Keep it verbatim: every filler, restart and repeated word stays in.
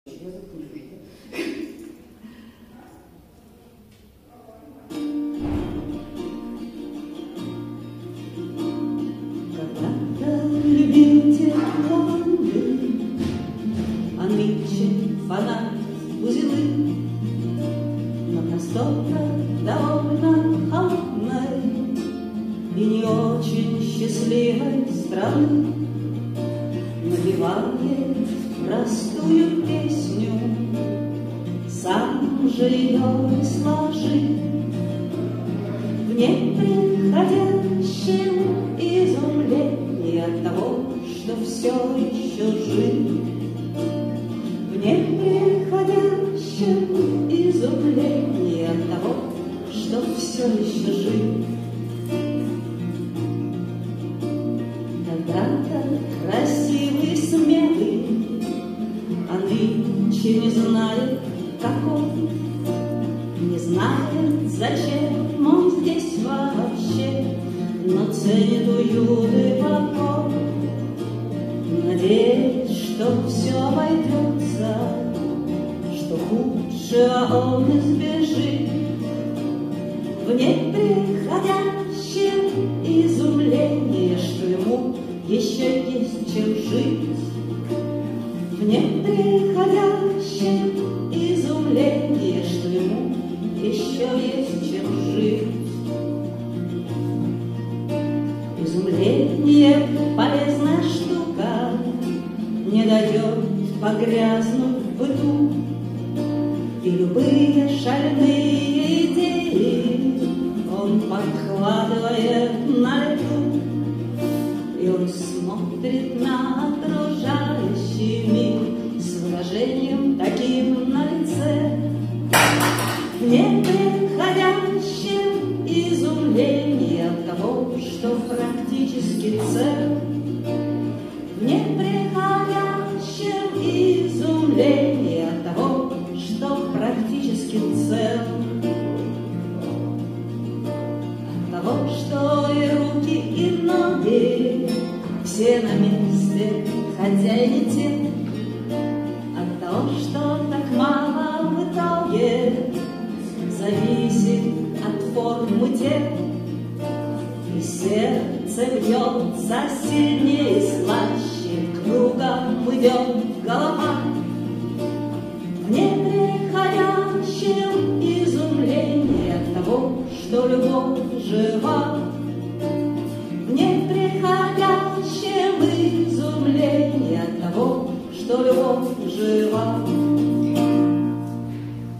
Когда-то любил теплоты, а нынче фонарь узелы, но настолько довольно холодной и не очень счастливой страны напевает простую песню, сам же ее и сложил. В неприходящем изумлении от того, что все еще жив. В неприходящем изумлении от того, что все еще жив. Когда-то красивый, смелый, а нынче не знает, какой, не знает, зачем он здесь вообще, но ценит уют и покой, надеясь, что все обойдется, что худшего он избежит. В неприходящем изумлении, что ему еще есть чем жить. В неприходящем изумлении, что ему еще есть чем жить. Изумление — полезная штука, не дает погрязнуть в быту, и любые шальные идеи он подхватывает на лету, и он смотрит на окружающий мир с выражением таким на лице. В неприходящем изумлении от того, что практически цел. В неприходящем изумлении от того, что практически цел. От того, что и руки, и ноги все на месте, хотя и не те. От того, что так мало в итоге зависит от формы тел. И сердце бьется сильнее и слаще, кругом идет голова. В неприходящем изумлении от того, что любовь жива. В неприходящем изумлении от того, что любовь жива.